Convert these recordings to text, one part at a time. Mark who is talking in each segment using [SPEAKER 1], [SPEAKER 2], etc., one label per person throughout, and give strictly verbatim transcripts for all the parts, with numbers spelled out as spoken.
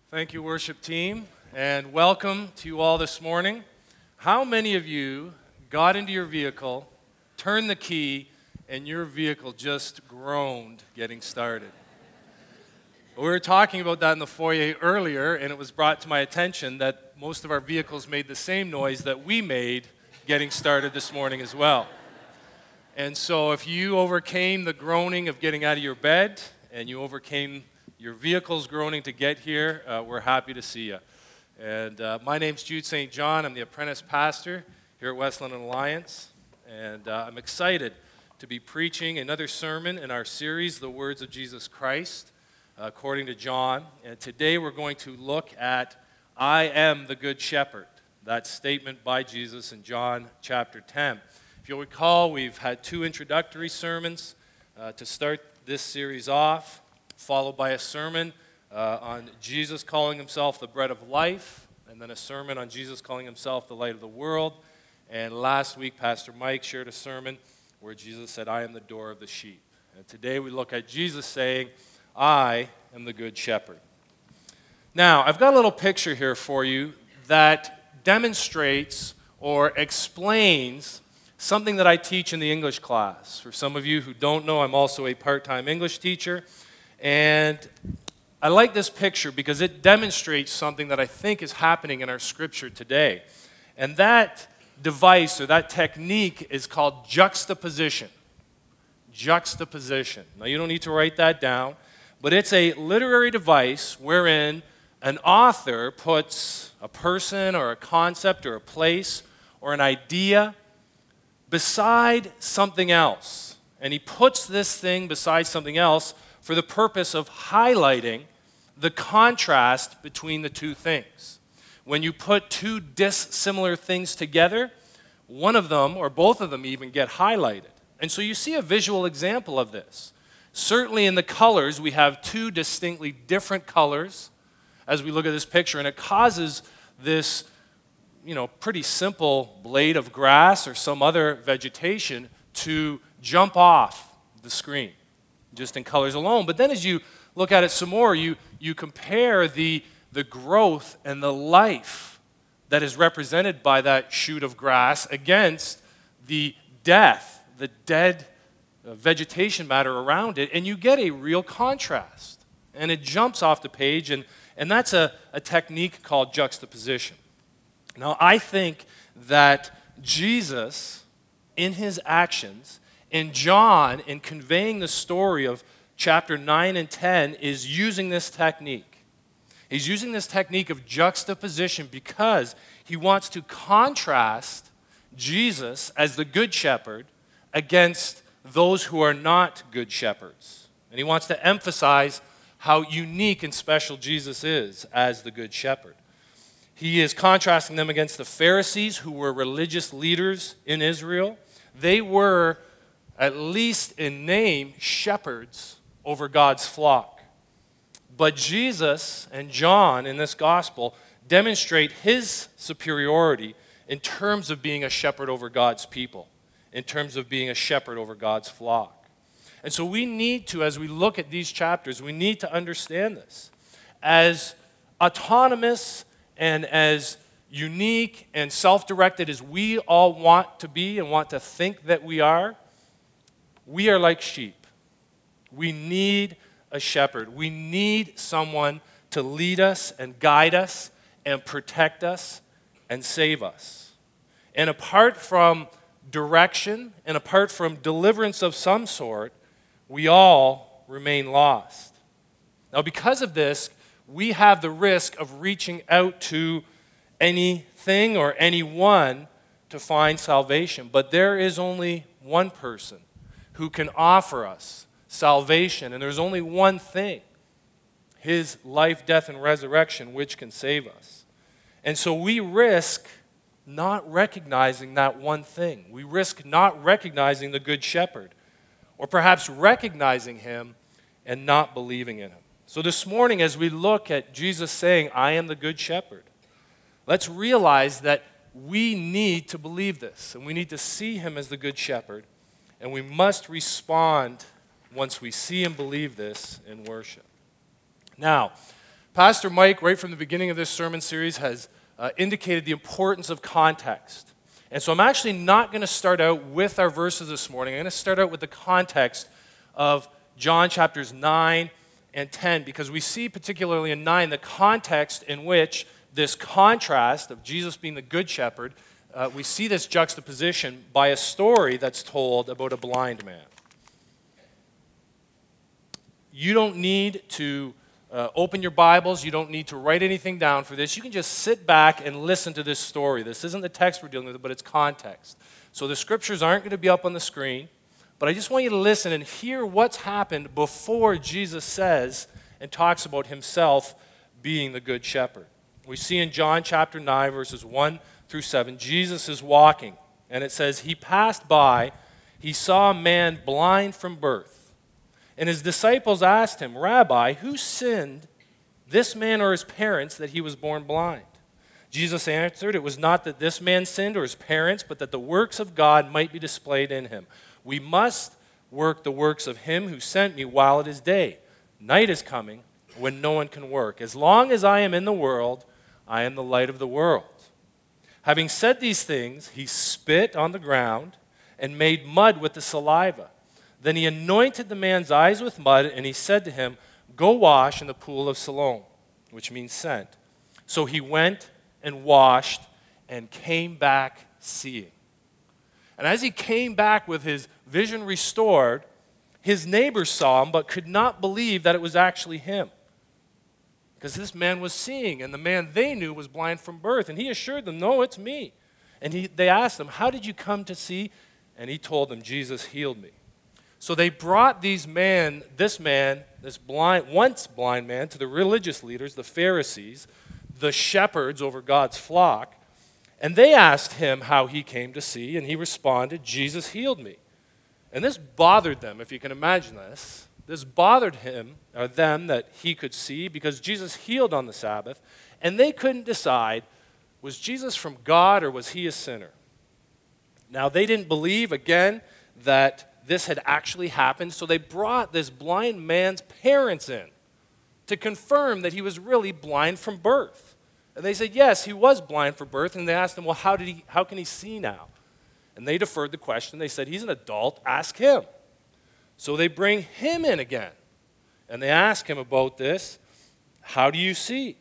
[SPEAKER 1] Thank you, worship team, and welcome to you all this morning. How many of you got into your vehicle, turned the key, and your vehicle just groaned getting started? We were talking about that in the foyer earlier, and it was brought to my attention that most of our vehicles made the same noise that we made getting started this morning as well. And so if you overcame the groaning of getting out of your bed, and you overcame your vehicle's groaning to get here, uh, we're happy to see you. And uh, my name's Jude Saint John. I'm the apprentice pastor here at West London Alliance. And uh, I'm excited to be preaching another sermon in our series, The Words of Jesus Christ, uh, according to John. And today we're going to look at I am the Good Shepherd, that statement by Jesus in John chapter ten. If you'll recall, we've had two introductory sermons uh, to start this series off, followed by a sermon uh, on Jesus calling himself the bread of life, and then a sermon on Jesus calling himself the light of the world. And last week, Pastor Mike shared a sermon where Jesus said, I am the door of the sheep. And today we look at Jesus saying, I am the good shepherd. Now, I've got a little picture here for you that demonstrates or explains something that I teach in the English class. For some of you who don't know, I'm also a part-time English teacher. And I like this picture because it demonstrates something that I think is happening in our scripture today. And that device or that technique is called juxtaposition. Juxtaposition. Now, you don't need to write that down, but it's a literary device wherein an author puts a person or a concept or a place or an idea beside something else. And he puts this thing beside something else for the purpose of highlighting the contrast between the two things. When you put two dissimilar things together, one of them, or both of them even, get highlighted. And so you see a visual example of this. Certainly in the colors, we have two distinctly different colors as we look at this picture, and it causes this, you know, pretty simple blade of grass or some other vegetation to jump off the screen, just in colors alone. But then as you look at it some more, you, you compare the, the growth and the life that is represented by that shoot of grass against the death, the dead uh, vegetation matter around it, and you get a real contrast. And it jumps off the page, and, and that's a, a technique called juxtaposition. Now, I think that Jesus, in his actions, and John, in conveying the story of chapter nine and ten, is using this technique. He's using this technique of juxtaposition because he wants to contrast Jesus as the good shepherd against those who are not good shepherds. And he wants to emphasize how unique and special Jesus is as the good shepherd. He is contrasting them against the Pharisees, who were religious leaders in Israel. They were, at least in name, shepherds over God's flock. But Jesus and John in this gospel demonstrate his superiority in terms of being a shepherd over God's people, in terms of being a shepherd over God's flock. And so we need to, as we look at these chapters, we need to understand this. As autonomous and as unique and self-directed as we all want to be and want to think that we are, we are like sheep. We need a shepherd. We need someone to lead us and guide us and protect us and save us. And apart from direction and apart from deliverance of some sort, we all remain lost. Now, because of this, we have the risk of reaching out to anything or anyone to find salvation. But there is only one person who can offer us salvation, and there's only one thing, his life, death, and resurrection, which can save us. And so we risk not recognizing that one thing. We risk not recognizing the Good Shepherd, or perhaps recognizing him and not believing in him. So this morning, as we look at Jesus saying, I am the Good Shepherd, let's realize that we need to believe this, and we need to see him as the Good Shepherd, and we must respond once we see and believe this in worship. Now, Pastor Mike, right from the beginning of this sermon series, has uh, indicated the importance of context. And so I'm actually not going to start out with our verses this morning. I'm going to start out with the context of John chapters nine and ten, because we see particularly in nine the context in which this contrast of Jesus being the good shepherd, uh, we see this juxtaposition by a story that's told about a blind man. You don't need to uh, open your Bibles. You don't need to write anything down for this. You can just sit back and listen to this story. This isn't the text we're dealing with, but it's context. So the scriptures aren't going to be up on the screen, but I just want you to listen and hear what's happened before Jesus says and talks about himself being the good shepherd. We see in John chapter nine, verses one through seven, Jesus is walking, and it says, he passed by, he saw a man blind from birth. And his disciples asked him, Rabbi, who sinned, this man or his parents, that he was born blind? Jesus answered, it was not that this man sinned or his parents, but that the works of God might be displayed in him. We must work the works of him who sent me while it is day. Night is coming when no one can work. As long as I am in the world, I am the light of the world. Having said these things, he spit on the ground and made mud with the saliva. Then he anointed the man's eyes with mud, and he said to him, go wash in the pool of Siloam, which means sent. So he went and washed and came back seeing. And as he came back with his vision restored, his neighbors saw him but could not believe that it was actually him. Because this man was seeing, and the man they knew was blind from birth. And he assured them, no, it's me. And he, they asked him, how did you come to see? And he told them, Jesus healed me. So they brought these man, this man, this blind, once blind man, to the religious leaders, the Pharisees, the shepherds over God's flock, and they asked him how he came to see, and he responded, Jesus healed me. And this bothered them, if you can imagine this. This bothered him, or them, that he could see, because Jesus healed on the Sabbath, and they couldn't decide, was Jesus from God or was he a sinner? Now, they didn't believe, again, that this had actually happened, so they brought this blind man's parents in to confirm that he was really blind from birth. And they said, yes, he was blind from birth, and they asked him, well, how did he, how can he see now? And they deferred the question. They said, he's an adult, ask him. So they bring him in again, and they ask him about this. How do you see?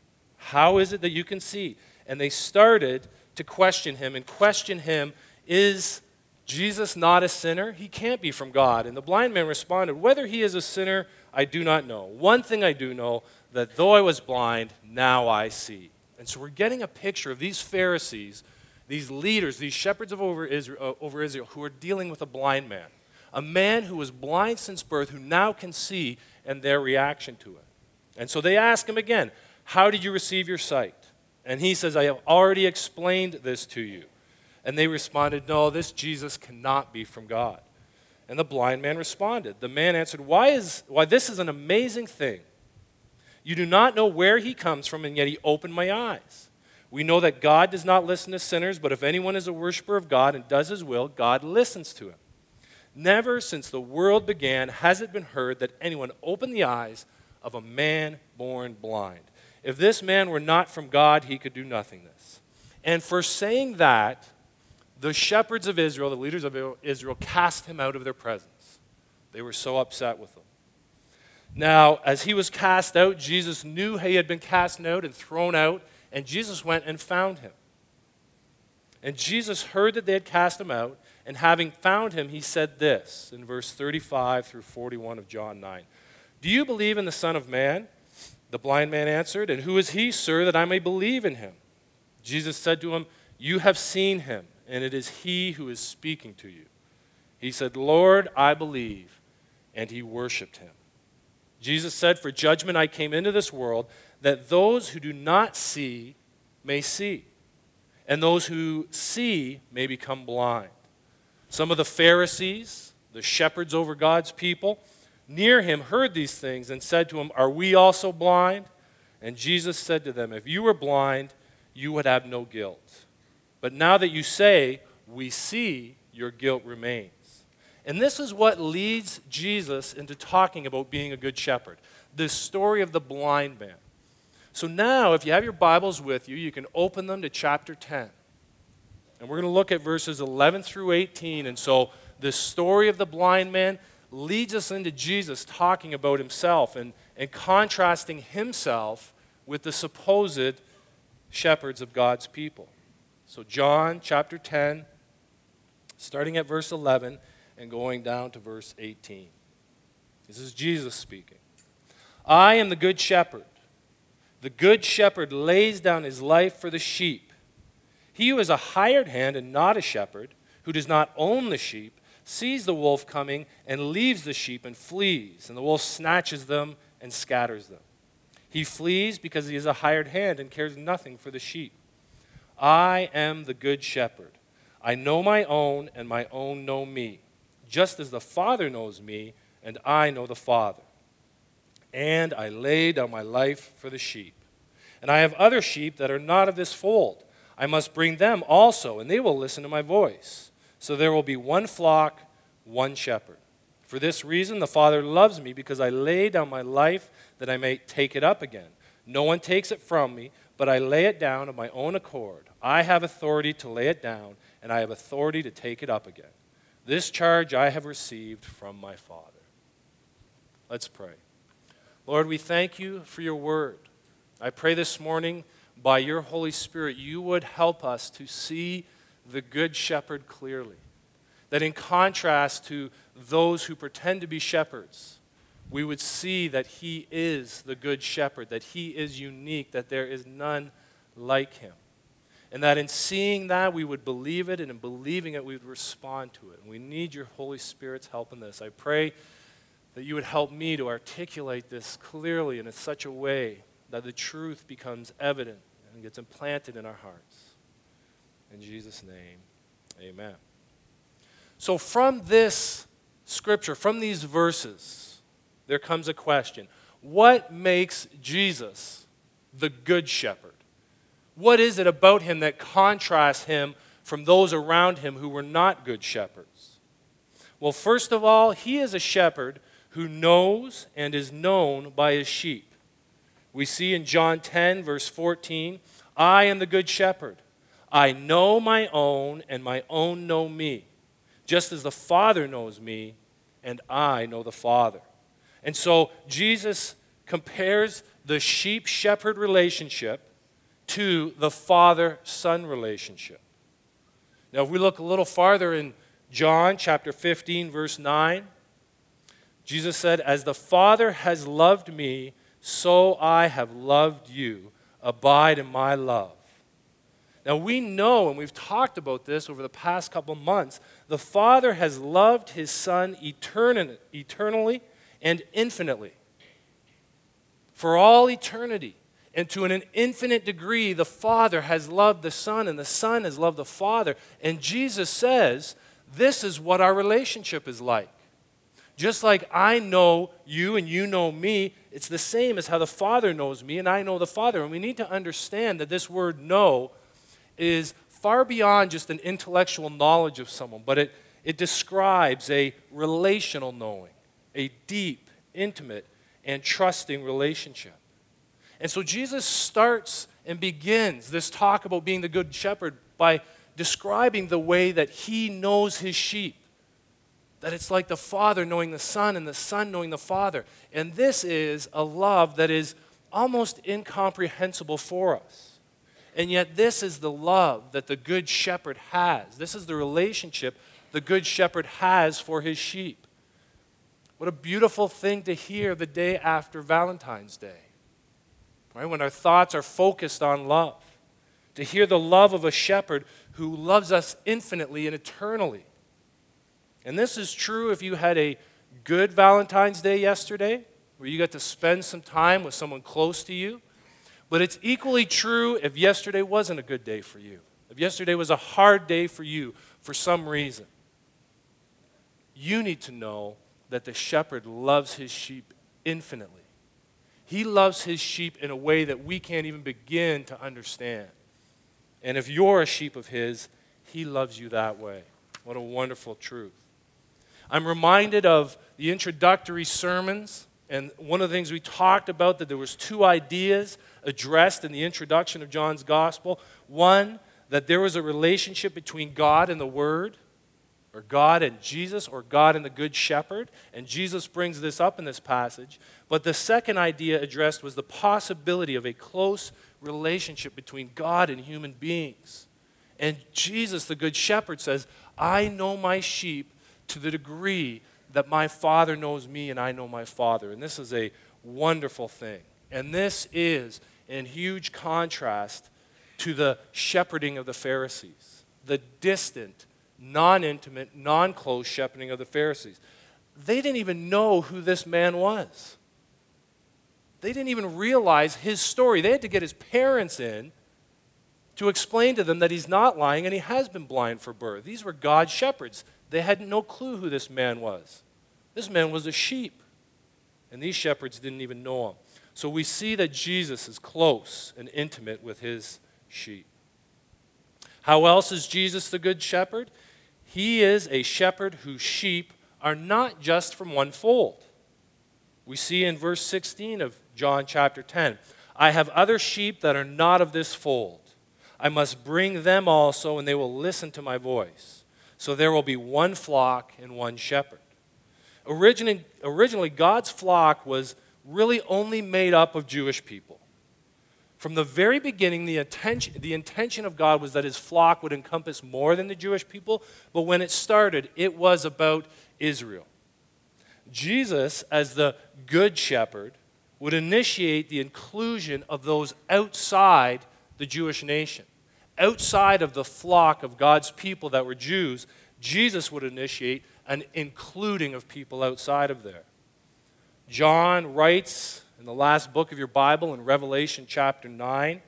[SPEAKER 1] How is it that you can see? And they started to question him and question him, is Jesus not a sinner? He can't be from God. And the blind man responded, whether he is a sinner, I do not know. One thing I do know, that though I was blind, now I see. And so we're getting a picture of these Pharisees, these leaders, these shepherds of over Israel, uh, over Israel, who are dealing with a blind man. A man who was blind since birth, who now can see, and their reaction to it. And so they ask him again, how did you receive your sight? And he says, I have already explained this to you. And they responded, no, this Jesus cannot be from God. And the blind man responded. The man answered, why is why this is an amazing thing. You do not know where he comes from, and yet he opened my eyes. We know that God does not listen to sinners, but if anyone is a worshiper of God and does his will, God listens to him. Never since the world began has it been heard that anyone opened the eyes of a man born blind. If this man were not from God, he could do nothing this. And for saying that, the shepherds of Israel, the leaders of Israel, cast him out of their presence. They were so upset with him. Now, as he was cast out, Jesus knew he had been cast out and thrown out, and Jesus went and found him. And Jesus heard that they had cast him out, and having found him, he said this in verse thirty-five through forty-one of John nine. Do you believe in the Son of Man? The blind man answered, and who is he, sir, that I may believe in him? Jesus said to him, you have seen him, and it is he who is speaking to you. He said, Lord, I believe, and he worshiped him. Jesus said, for judgment I came into this world, that those who do not see may see, and those who see may become blind. Some of the Pharisees, the shepherds over God's people, near him heard these things and said to him, are we also blind? And Jesus said to them, if you were blind, you would have no guilt. But now that you say, we see, your guilt remains. And this is what leads Jesus into talking about being a good shepherd. This story of the blind man. So now, if you have your Bibles with you, you can open them to chapter ten. And we're going to look at verses eleven through eighteen. And so the story of the blind man leads us into Jesus talking about himself and, and contrasting himself with the supposed shepherds of God's people. So John chapter ten, starting at verse eleven and going down to verse eighteen. This is Jesus speaking. I am the good shepherd. The good shepherd lays down his life for the sheep. He who is a hired hand and not a shepherd, who does not own the sheep, sees the wolf coming and leaves the sheep and flees, and the wolf snatches them and scatters them. He flees because he is a hired hand and cares nothing for the sheep. I am the good shepherd. I know my own, and my own know me, just as the Father knows me, and I know the Father. And I lay down my life for the sheep. And I have other sheep that are not of this fold. I must bring them also, and they will listen to my voice. So there will be one flock, one shepherd. For this reason the Father loves me, because I lay down my life that I may take it up again. No one takes it from me, but I lay it down of my own accord. I have authority to lay it down, and I have authority to take it up again. This charge I have received from my Father. Let's pray. Lord, we thank you for your word. I pray this morning, by your Holy Spirit, you would help us to see the Good Shepherd clearly. That in contrast to those who pretend to be shepherds, we would see that he is the Good Shepherd, that he is unique, that there is none like him. And that in seeing that, we would believe it, and in believing it, we would respond to it. And we need your Holy Spirit's help in this. I pray that you would help me to articulate this clearly and in such a way that the truth becomes evident and gets implanted in our hearts. In Jesus' name, amen. So from this scripture, from these verses, there comes a question. What makes Jesus the Good Shepherd? What is it about him that contrasts him from those around him who were not good shepherds? Well, first of all, he is a shepherd who knows and is known by his sheep. We see in John ten, verse fourteen, I am the good shepherd. I know my own, and my own know me, just as the Father knows me, and I know the Father. And so Jesus compares the sheep-shepherd relationship to the father-son relationship. Now, if we look a little farther in John chapter fifteen, verse nine, Jesus said, as the Father has loved me, so I have loved you. Abide in my love. Now, we know, and we've talked about this over the past couple months, the Father has loved his Son etern- eternally and infinitely. For all eternity. And to an infinite degree, the Father has loved the Son, and the Son has loved the Father. And Jesus says, this is what our relationship is like. Just like I know you and you know me, it's the same as how the Father knows me and I know the Father. And we need to understand that this word know is far beyond just an intellectual knowledge of someone, but it, it describes a relational knowing, a deep, intimate, and trusting relationship. And so Jesus starts and begins this talk about being the good shepherd by describing the way that he knows his sheep. That it's like the Father knowing the Son and the Son knowing the Father. And this is a love that is almost incomprehensible for us. And yet this is the love that the Good Shepherd has. This is the relationship the Good Shepherd has for his sheep. What a beautiful thing to hear the day after Valentine's Day. Right? When our thoughts are focused on love. To hear the love of a shepherd who loves us infinitely and eternally. And this is true if you had a good Valentine's Day yesterday, where you got to spend some time with someone close to you. But it's equally true if yesterday wasn't a good day for you. If yesterday was a hard day for you for some reason. You need to know that the shepherd loves his sheep infinitely. He loves his sheep in a way that we can't even begin to understand. And if you're a sheep of his, he loves you that way. What a wonderful truth. I'm reminded of the introductory sermons, and one of the things we talked about, that there was two ideas addressed in the introduction of John's gospel. One, that there was a relationship between God and the Word, or God and Jesus, or God and the Good Shepherd. And Jesus brings this up in this passage. But the second idea addressed was the possibility of a close relationship between God and human beings. And Jesus, the Good Shepherd, says, I know my sheep to the degree that my Father knows me and I know my Father. And this is a wonderful thing. And this is in huge contrast to the shepherding of the Pharisees, the distant, non-intimate, non-close shepherding of the Pharisees. They didn't even know who this man was. They didn't even realize his story. They had to get his parents in to explain to them that he's not lying and he has been blind for birth. These were God's shepherds. They had no clue who this man was. This man was a sheep, and these shepherds didn't even know him. So we see that Jesus is close and intimate with his sheep. How else is Jesus the Good Shepherd? He is a shepherd whose sheep are not just from one fold. We see in verse sixteen of John chapter ten, I have other sheep that are not of this fold. I must bring them also, and they will listen to my voice. So there will be one flock and one shepherd. Originally, originally, God's flock was really only made up of Jewish people. From the very beginning, the intention, the intention of God was that his flock would encompass more than the Jewish people, but when it started, it was about Israel. Jesus, as the Good Shepherd, would initiate the inclusion of those outside the Jewish nation. Outside of the flock of God's people that were Jews, Jesus would initiate an including of people outside of there. John writes in the last book of your Bible, in Revelation chapter nine,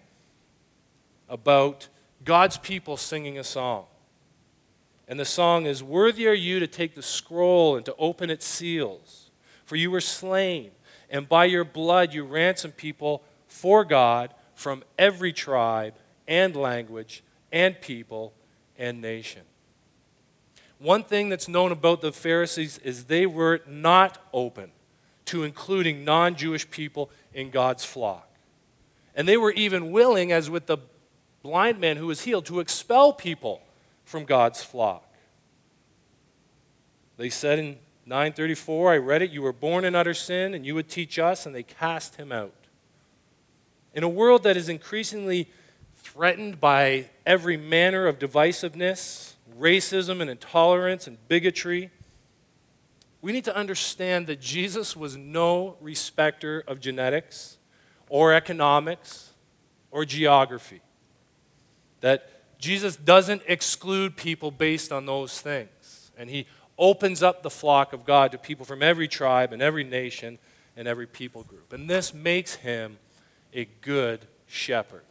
[SPEAKER 1] about God's people singing a song. And the song is, worthy are you to take the scroll and to open its seals, for you were slain, and by your blood you ransomed people for God from every tribe and language and people and nation. One thing that's known about the Pharisees is they were not open to including non-Jewish people in God's flock. And they were even willing, as with the blind man who was healed, to expel people from God's flock. They said in nine thirty-four, I read it, you were born in utter sin and you would teach us, and they cast him out. In a world that is increasingly threatened by every manner of divisiveness, racism and intolerance and bigotry, we need to understand that Jesus was no respecter of genetics or economics or geography. That Jesus doesn't exclude people based on those things. And he opens up the flock of God to people from every tribe and every nation and every people group. And this makes him a good shepherd.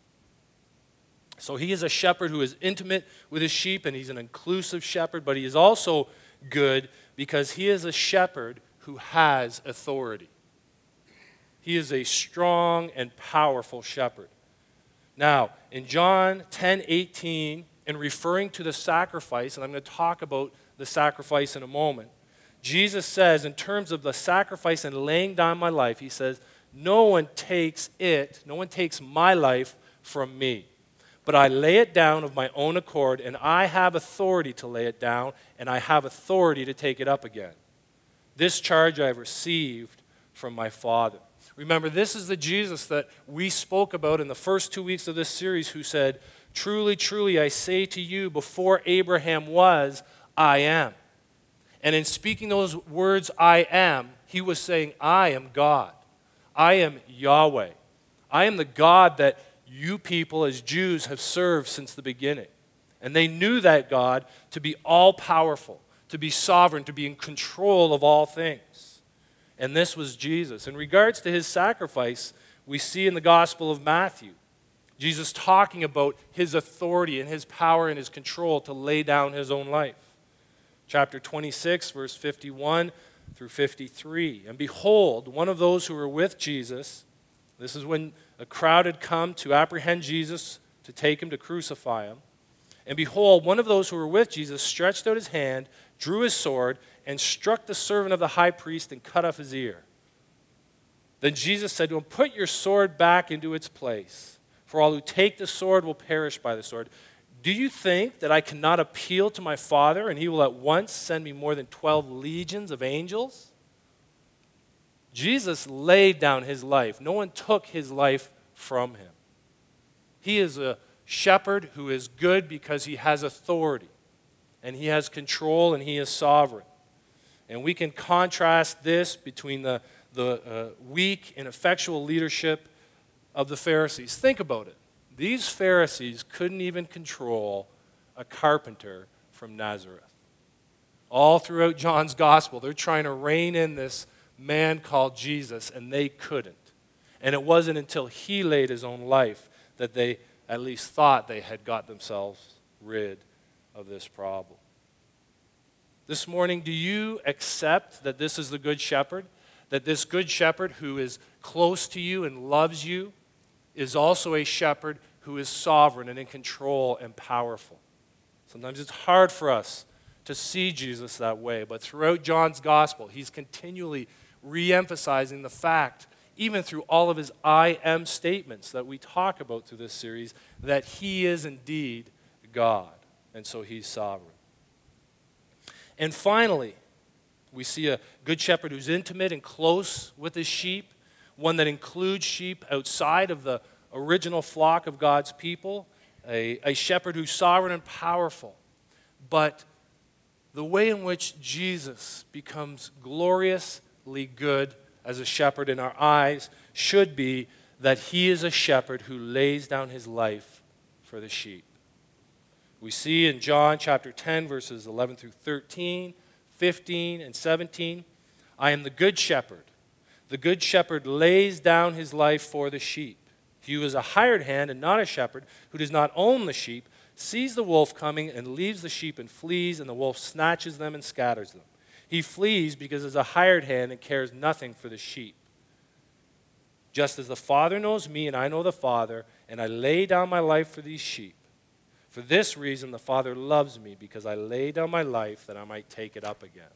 [SPEAKER 1] So he is a shepherd who is intimate with his sheep, and he's an inclusive shepherd, but he is also good because he is a shepherd who has authority. He is a strong and powerful shepherd. Now, in John ten eighteen, in referring to the sacrifice, and I'm going to talk about the sacrifice in a moment, Jesus says, in terms of the sacrifice and laying down my life, he says, no one takes it, no one takes my life from me. But I lay it down of my own accord, and I have authority to lay it down, and I have authority to take it up again. This charge I have received from my Father. Remember, this is the Jesus that we spoke about in the first two weeks of this series, who said, truly, truly, I say to you, before Abraham was, I am. And in speaking those words, I am, he was saying, I am God. I am Yahweh. I am the God that you people as Jews have served since the beginning. And they knew that God to be all-powerful, to be sovereign, to be in control of all things. And this was Jesus. In regards to his sacrifice, we see in the Gospel of Matthew, Jesus talking about his authority and his power and his control to lay down his own life. Chapter twenty-six, verse fifty-one through fifty-three. And behold, one of those who were with Jesus, this is when a crowd had come to apprehend Jesus, to take him to crucify him. And behold, one of those who were with Jesus stretched out his hand, drew his sword, and struck the servant of the high priest and cut off his ear. Then Jesus said to him, "Put your sword back into its place, for all who take the sword will perish by the sword. Do you think that I cannot appeal to my Father, and he will at once send me more than twelve legions of angels?" Jesus laid down his life. No one took his life from him. He is a shepherd who is good because he has authority, and he has control, and he is sovereign. And we can contrast this between the, the uh, weak, ineffectual leadership of the Pharisees. Think about it. These Pharisees couldn't even control a carpenter from Nazareth. All throughout John's gospel, they're trying to rein in this man called Jesus, and they couldn't. And it wasn't until he laid his own life that they at least thought they had got themselves rid of this problem. This morning, do you accept that this is the Good Shepherd? That this Good Shepherd who is close to you and loves you is also a shepherd who is sovereign and in control and powerful? Sometimes it's hard for us to see Jesus that way, but throughout John's gospel, he's continually re-emphasizing the fact, even through all of his I am statements that we talk about through this series, that he is indeed God, and so he's sovereign. And finally, we see a good shepherd who's intimate and close with his sheep, one that includes sheep outside of the original flock of God's people, a, a shepherd who's sovereign and powerful. But the way in which Jesus becomes gloriously good as a shepherd in our eyes should be that he is a shepherd who lays down his life for the sheep. We see in John chapter ten, verses eleven through thirteen, fifteen, and seventeen, "I am the good shepherd. The good shepherd lays down his life for the sheep. He who is a hired hand and not a shepherd, who does not own the sheep, sees the wolf coming and leaves the sheep and flees, and the wolf snatches them and scatters them. He flees because he is a hired hand and cares nothing for the sheep. Just as the Father knows me and I know the Father, and I lay down my life for these sheep. For this reason the Father loves me, because I lay down my life that I might take it up again."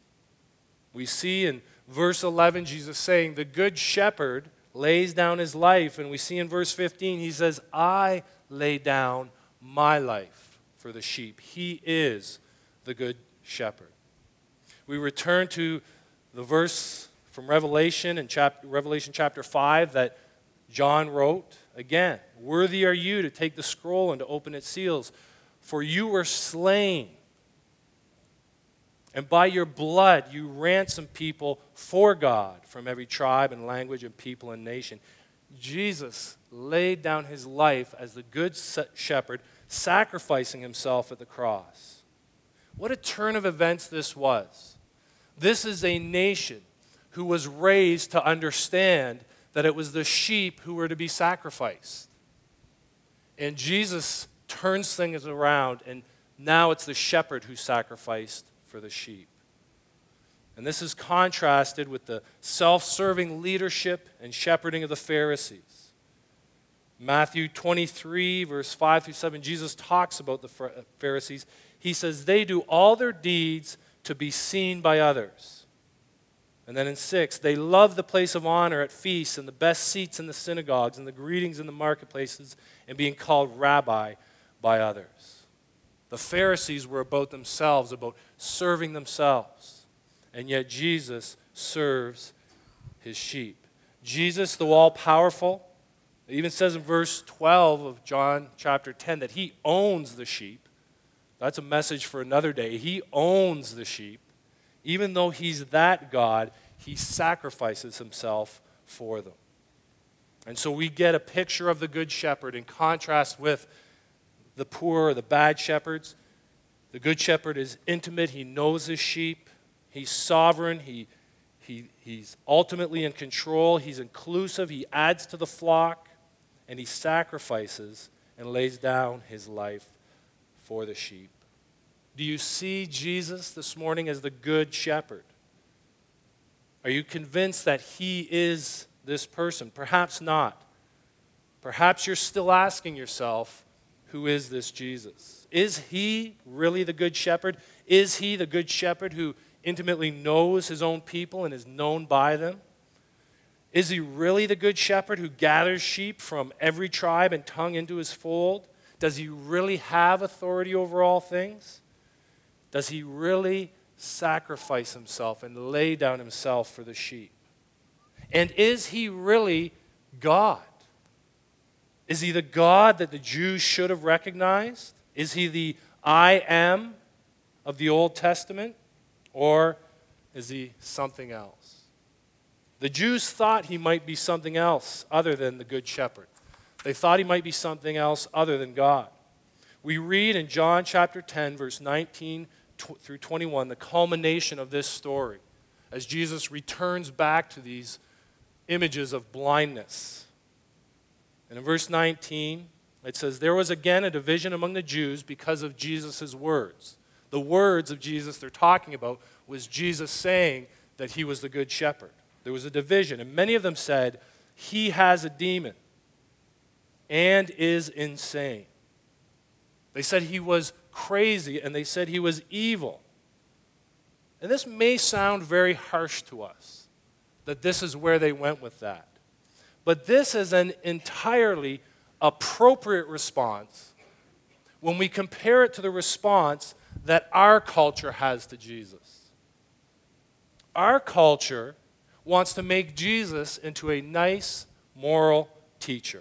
[SPEAKER 1] We see in verse eleven Jesus saying the good shepherd lays down his life, and we see in verse fifteen he says, "I lay down my life for the sheep." He is the good shepherd. We return to the verse from Revelation in chapter, Revelation chapter five that John wrote. Again, "Worthy are you to take the scroll and to open its seals, for you were slain, and by your blood you ransomed people for God from every tribe and language and people and nation." Jesus laid down his life as the good shepherd, sacrificing himself at the cross. What a turn of events this was. This is a nation who was raised to understand that it was the sheep who were to be sacrificed. And Jesus turns things around, and now it's the shepherd who sacrificed for the sheep. And this is contrasted with the self-serving leadership and shepherding of the Pharisees. Matthew twenty-three, verse five through seven, Jesus talks about the Pharisees. He says, "They do all their deeds to be seen by others." And then in six, "They love the place of honor at feasts and the best seats in the synagogues and the greetings in the marketplaces and being called rabbi by others." The Pharisees were about themselves, about serving themselves. And yet Jesus serves his sheep. Jesus, the all-powerful, it even says in verse twelve of John chapter ten that he owns the sheep. That's a message for another day. He owns the sheep. Even though he's that God, he sacrifices himself for them. And so we get a picture of the good shepherd in contrast with the poor or the bad shepherds. The good shepherd is intimate. He knows his sheep. He's sovereign. He, he, he's ultimately in control. He's inclusive. He adds to the flock. And he sacrifices and lays down his life for the sheep. Do you see Jesus this morning as the good shepherd? Are you convinced that he is this person? Perhaps not. Perhaps you're still asking yourself, who is this Jesus? Is he really the good shepherd? Is he the good shepherd who intimately knows his own people and is known by them? Is he really the good shepherd who gathers sheep from every tribe and tongue into his fold? Does he really have authority over all things? Does he really sacrifice himself and lay down himself for the sheep? And is he really God? Is he the God that the Jews should have recognized? Is he the I am of the Old Testament? Or is he something else? The Jews thought he might be something else other than the Good Shepherd. They thought he might be something else other than God. We read in John chapter ten, verse nineteen through twenty-one, the culmination of this story as Jesus returns back to these images of blindness. And in verse nineteen, it says, "There was again a division among the Jews because of Jesus' words." The words of Jesus they're talking about was Jesus saying that he was the good shepherd. There was a division, and many of them said, "He has a demon and is insane." They said he was crazy, and they said he was evil. And this may sound very harsh to us, that this is where they went with that. But this is an entirely appropriate response when we compare it to the response that our culture has to Jesus. Our culture wants to make Jesus into a nice, moral teacher.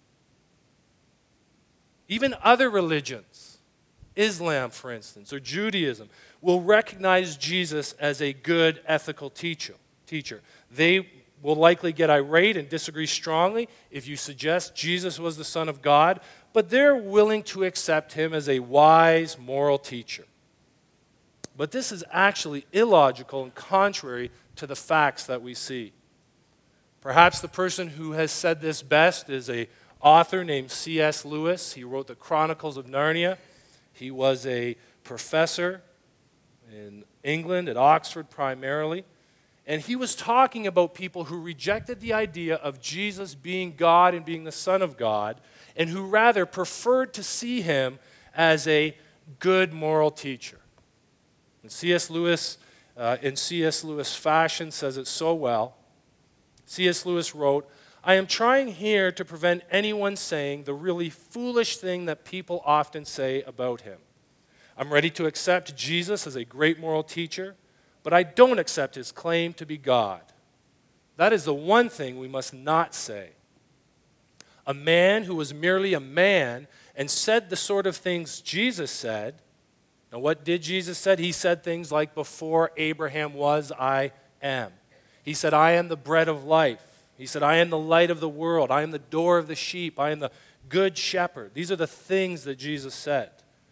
[SPEAKER 1] Even other religions, Islam, for instance, or Judaism, will recognize Jesus as a good, ethical teacher. teacher. They will likely get irate and disagree strongly if you suggest Jesus was the Son of God, but they're willing to accept him as a wise, moral teacher. But this is actually illogical and contrary to the facts that we see. Perhaps the person who has said this best is an author named C S Lewis. He wrote the Chronicles of Narnia. He was a professor in England, at Oxford primarily. And he was talking about people who rejected the idea of Jesus being God and being the Son of God, and who rather preferred to see him as a good moral teacher. And C S Lewis, uh, in C S Lewis fashion, says it so well. C S Lewis wrote, "I am trying here to prevent anyone saying the really foolish thing that people often say about him. I'm ready to accept Jesus as a great moral teacher, but I don't accept his claim to be God. That is the one thing we must not say. A man who was merely a man and said the sort of things Jesus said." Now, what did Jesus say? He said things like, "Before Abraham was, I am." He said, "I am the bread of life." He said, "I am the light of the world. I am the door of the sheep. I am the good shepherd." These are the things that Jesus said.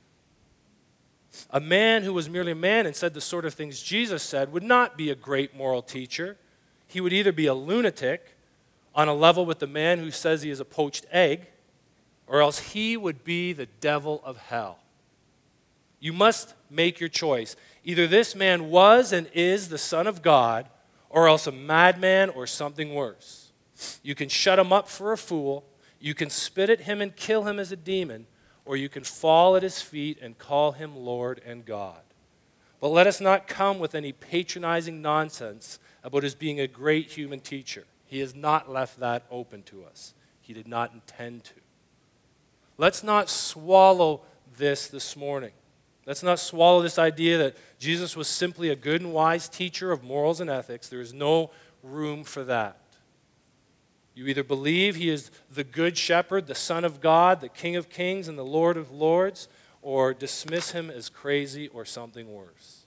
[SPEAKER 1] A man who was merely a man and said the sort of things Jesus said would not be a great moral teacher. He would either be a lunatic on a level with the man who says he is a poached egg, or else he would be the devil of hell. You must make your choice. Either this man was and is the Son of God, or else a madman or something worse. You can shut him up for a fool, you can spit at him and kill him as a demon, or you can fall at his feet and call him Lord and God. But let us not come with any patronizing nonsense about his being a great human teacher. He has not left that open to us. He did not intend to. Let's not swallow this this morning. Let's not swallow this idea that Jesus was simply a good and wise teacher of morals and ethics. There is no room for that. You either believe he is the good shepherd, the Son of God, the King of kings, and the Lord of lords, or dismiss him as crazy or something worse.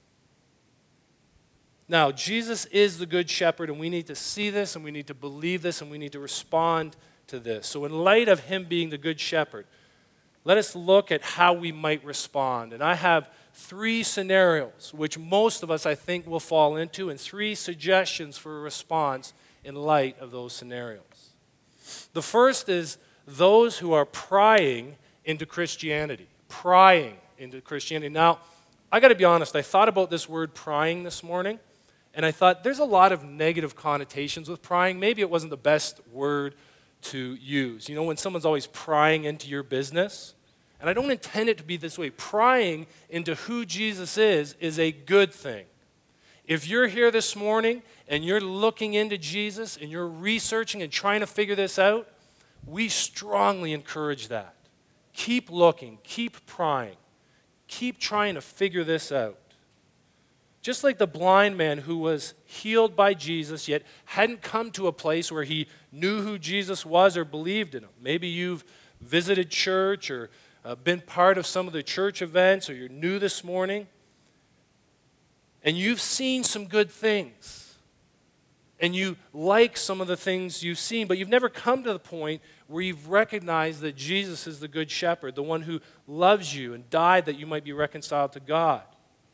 [SPEAKER 1] Now, Jesus is the good shepherd, and we need to see this, and we need to believe this, and we need to respond to this. So in light of him being the good shepherd, let us look at how we might respond. And I have three scenarios, which most of us, I think, will fall into, and three suggestions for a response in light of those scenarios. The first is those who are prying into Christianity. Prying into Christianity. Now, I got to be honest, I thought about this word prying this morning, and I thought there's a lot of negative connotations with prying. Maybe it wasn't the best word to use. You know, when someone's always prying into your business, and I don't intend it to be this way. Prying into who Jesus is is a good thing. If you're here this morning and you're looking into Jesus and you're researching and trying to figure this out, we strongly encourage that. Keep looking, keep prying, keep trying to figure this out. Just like the blind man who was healed by Jesus, yet hadn't come to a place where he knew who Jesus was or believed in him. Maybe you've visited church or uh, been part of some of the church events, or you're new this morning, and you've seen some good things, and you like some of the things you've seen, but you've never come to the point where you've recognized that Jesus is the good shepherd, the one who loves you and died that you might be reconciled to God.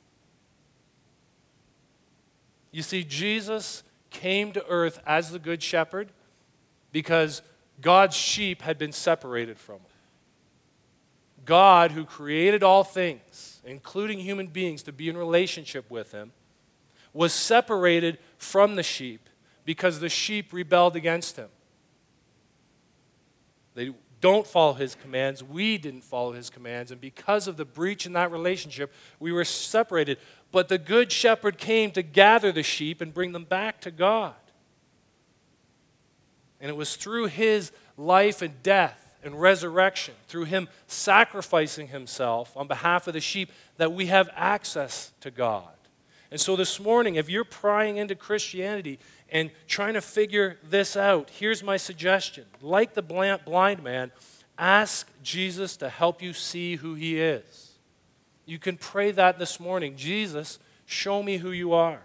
[SPEAKER 1] You see, Jesus came to earth as the good shepherd because God's sheep had been separated from him. God, who created all things, including human beings, to be in relationship with him, was separated from the sheep because the sheep rebelled against him. They don't follow his commands. We didn't follow his commands. And because of the breach in that relationship, we were separated. But the good shepherd came to gather the sheep and bring them back to God. And it was through his life and death and resurrection, through him sacrificing himself on behalf of the sheep, that we have access to God. And so this morning, if you're prying into Christianity and trying to figure this out, here's my suggestion. Like the blind man, ask Jesus to help you see who he is. You can pray that this morning. Jesus, show me who you are.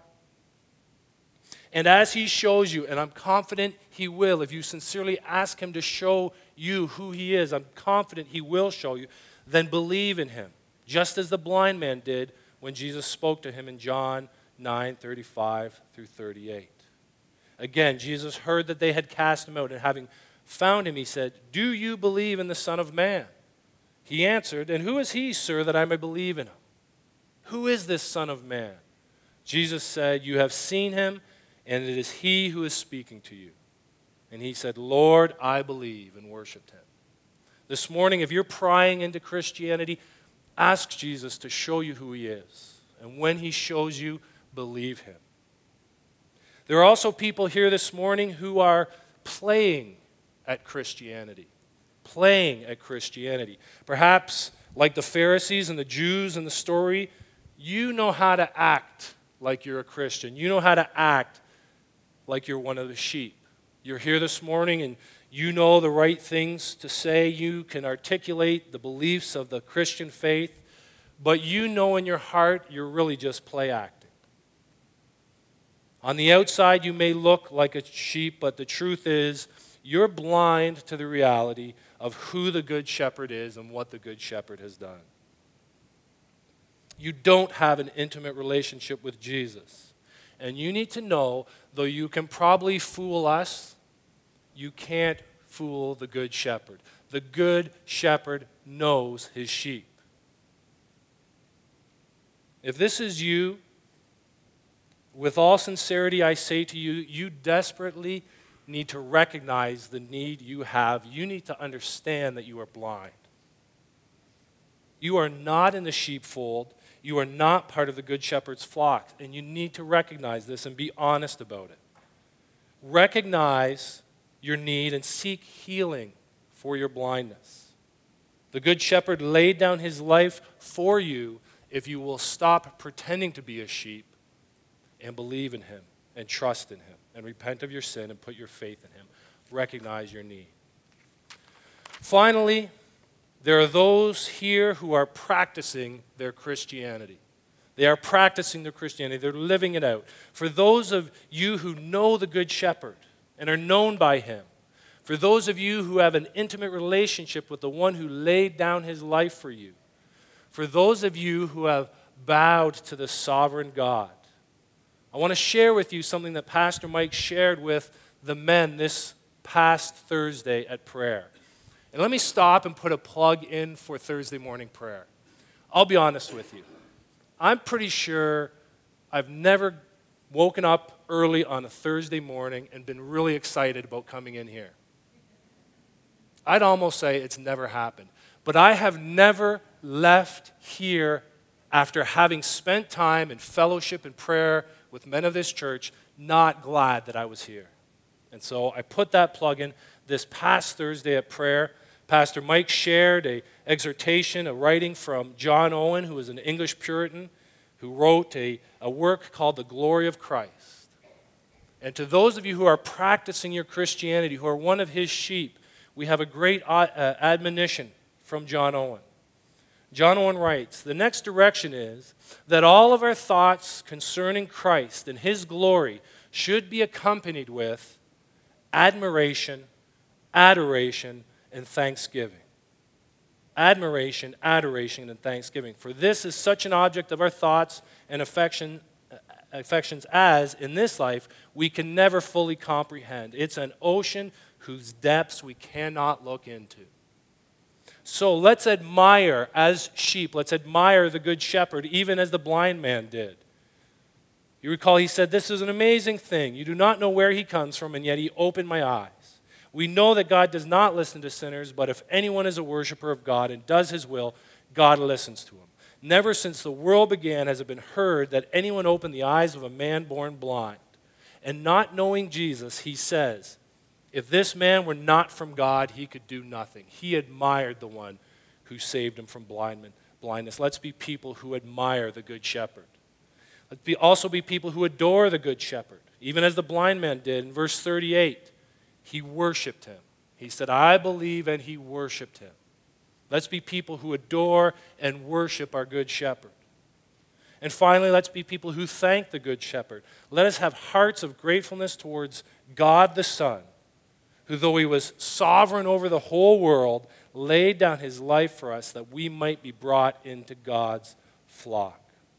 [SPEAKER 1] And as he shows you, and I'm confident he will, if you sincerely ask him to show you who he is, I'm confident he will show you, then believe in him, just as the blind man did when Jesus spoke to him in John nine, thirty-five through thirty-eight. Again, Jesus heard that they had cast him out, and having found him, he said, "Do you believe in the Son of Man?" He answered, "And who is he, sir, that I may believe in him? Who is this Son of Man?" Jesus said, "You have seen him, and it is he who is speaking to you." And he said, "Lord, I believe," and worshiped him. This morning, if you're prying into Christianity, ask Jesus to show you who he is. And when he shows you, believe him. There are also people here this morning who are playing at Christianity. Playing at Christianity. Perhaps, like the Pharisees and the Jews in the story, you know how to act like you're a Christian. You know how to act like you're one of the sheep. You're here this morning and you know the right things to say. You can articulate the beliefs of the Christian faith, but you know in your heart you're really just play acting. On the outside you may look like a sheep, but the truth is you're blind to the reality of who the Good Shepherd is and what the Good Shepherd has done. You don't have an intimate relationship with Jesus. And you need to know, though you can probably fool us, you can't fool the Good Shepherd. The Good Shepherd knows his sheep. If this is you, with all sincerity I say to you, you desperately need to recognize the need you have. You need to understand that you are blind. You are not in the sheepfold. You are not part of the Good Shepherd's flock, and you need to recognize this and be honest about it. Recognize your need and seek healing for your blindness. The Good Shepherd laid down his life for you if you will stop pretending to be a sheep and believe in him and trust in him and repent of your sin and put your faith in him. Recognize your need. Finally, there are those here who are practicing their Christianity. They are practicing their Christianity. They're living it out. For those of you who know the Good Shepherd and are known by him, for those of you who have an intimate relationship with the one who laid down his life for you, for those of you who have bowed to the sovereign God, I want to share with you something that Pastor Mike shared with the men this past Thursday at prayer. And let me stop and put a plug in for Thursday morning prayer. I'll be honest with you. I'm pretty sure I've never woken up early on a Thursday morning and been really excited about coming in here. I'd almost say it's never happened. But I have never left here after having spent time in fellowship and prayer with men of this church not glad that I was here. And so I put that plug in this past Thursday at prayer. Pastor Mike shared a exhortation, a writing from John Owen, who was an English Puritan, who wrote a, a work called The Glory of Christ. And to those of you who are practicing your Christianity, who are one of his sheep, we have a great uh, admonition from John Owen. John Owen writes, "The next direction is that all of our thoughts concerning Christ and his glory should be accompanied with admiration, adoration, and thanksgiving." Admiration, adoration, and thanksgiving. For this is such an object of our thoughts and affection, affections as, in this life, we can never fully comprehend. It's an ocean whose depths we cannot look into. So let's admire as sheep, let's admire the Good Shepherd, even as the blind man did. You recall he said, "This is an amazing thing. You do not know where he comes from, and yet he opened my eyes. We know that God does not listen to sinners, but if anyone is a worshiper of God and does his will, God listens to him. Never since the world began has it been heard that anyone opened the eyes of a man born blind. And not knowing Jesus, he says, if this man were not from God, he could do nothing." He admired the one who saved him from blindness. Let's be people who admire the Good Shepherd. Let's be also be people who adore the Good Shepherd, even as the blind man did in verse thirty-eight. He worshiped him. He said, "I believe," and he worshiped him. Let's be people who adore and worship our Good Shepherd. And finally, let's be people who thank the Good Shepherd. Let us have hearts of gratefulness towards God the Son, who, though he was sovereign over the whole world, laid down his life for us that we might be brought into God's flock.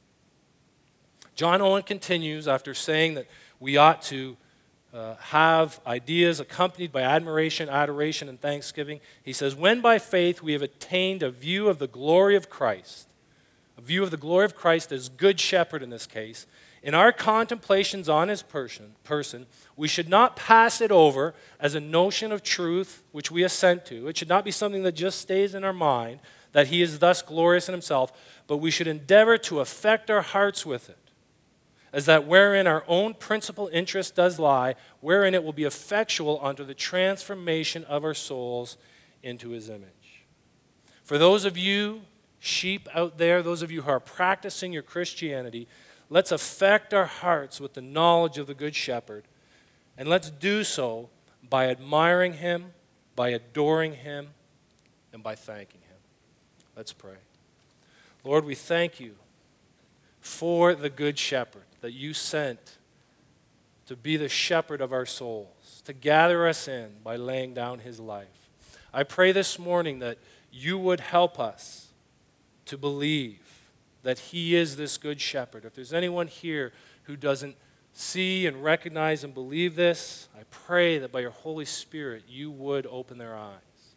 [SPEAKER 1] John Owen continues after saying that we ought to Uh, have ideas accompanied by admiration, adoration, and thanksgiving. He says, "When by faith we have attained a view of the glory of Christ," a view of the glory of Christ as Good Shepherd in this case, "in our contemplations on his person, person, we should not pass it over as a notion of truth which we assent to." It should not be something that just stays in our mind, that he is thus glorious in himself, but we should endeavor to affect our hearts with it, as that wherein our own principal interest does lie, wherein it will be effectual unto the transformation of our souls into his image. For those of you sheep out there, those of you who are practicing your Christianity, let's affect our hearts with the knowledge of the Good Shepherd, and let's do so by admiring him, by adoring him, and by thanking him. Let's pray. Lord, we thank you for the Good Shepherd that you sent to be the shepherd of our souls, to gather us in by laying down his life. I pray this morning that you would help us to believe that he is this Good Shepherd. If there's anyone here who doesn't see and recognize and believe this, I pray that by your Holy Spirit you would open their eyes.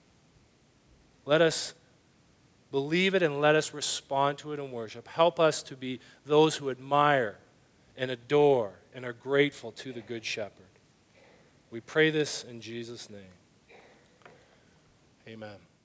[SPEAKER 1] Let us believe it and let us respond to it in worship. Help us to be those who admire and adore and are grateful to the Good Shepherd. We pray this in Jesus' name. Amen.